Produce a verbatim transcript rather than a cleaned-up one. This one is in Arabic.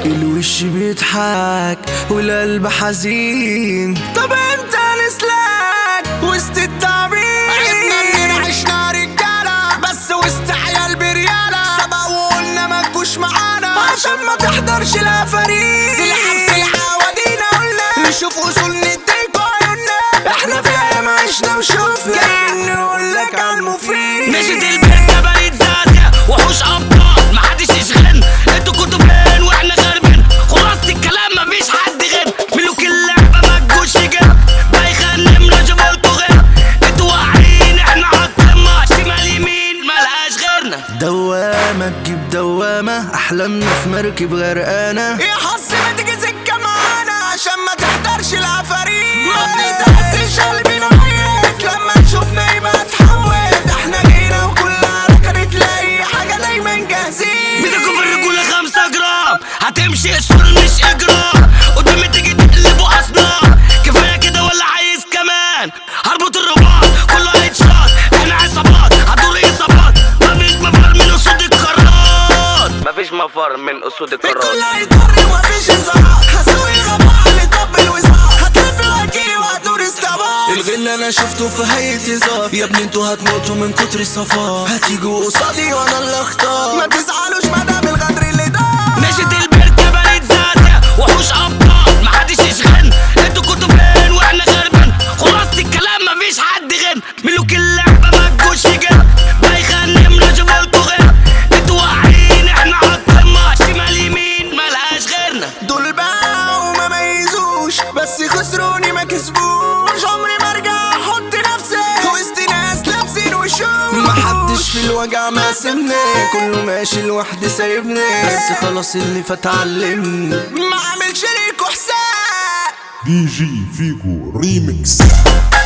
الوش بيضحك والقلب حزين. طب انت نسلك وسط التعبير، عدنا اننا عشنا رجالة بس وسط عيال بريالة. سبق وقلنا ما تجوش معانا عشان ما تحضرش العفاريت. سلحة بسلحة ودينا قلنا نشوف اصول نديكوا عيوننا. احنا في ايام عشنا وشوفنا جايين نقولك على المفيد. نشد البركة بقيت زازة وحوش ابطال محدش يشغلنا. انتوا كنتوا فين واحنا غربين؟ خلاصة الكلام مفيش حد غير ملوك اللعبة ما تجوش فينا. بيخنمنا جابولتوا غير انتوا واعيين احنا عالقمة. شمال يمين ملهاش غيرنا. دوامة تجيب دوامة احلامنا في مركب غرقانة. يا حظ ما تيجي سكة معانا عشان ما تحضرش العفاريت. ما بنتحسش قلبنا ميت لما تشوفنا يبقى تحوت. احنا جينا وكلها ركنت لاقي حاجة دايما جاهزين. مسكوا في الرجولة خمسة جرام هتمشي اصول مش اجرام. قدامي تيجي تقلبوا اصنام. كفاية كده ولا عايز كمان؟ هربط الرباط كله هيتشاط. احنا عصابات هدور اصابات. مفيش مفر من اسود القارات. مفيش مفر من اسود القارات. الكل هيضر ومفيش انذارات. هسوي غباء هنطبل وزار. هتلف وهتجيلي وهدور استباق. الغل انا شفته في هيئة هزار. يا ابني انتوا هتموتوا من كتر الصفار. هتيجوا قصادي وانا اللي اختار. ما تزعلوش مدام الغدر اللي دار. نشد البركة بقيت زازة وحوش ابطال محدش يشغلنا. انتوا كنتوا فين واحنا غربين؟ خلاصة الكلام مفيش حد غير ملوك اللعبة ما تجوش فينا. بيخنمنا جابولتوا غير انتوا واعيين احنا عالقمة. شمال يمين ملهاش غيرنا. دول باعوا وما ميزوش بس خسروني ما كسبوش. عمري ما ارجع احط نفسي وسط ناس لابسين وشوش. محدش في الوجع ما سمني، كله ماشي لوحدي سايبني. بس خلاص اللي فات علمني ما عملش ليكوا حساب. دي جي فيجو ريميكس.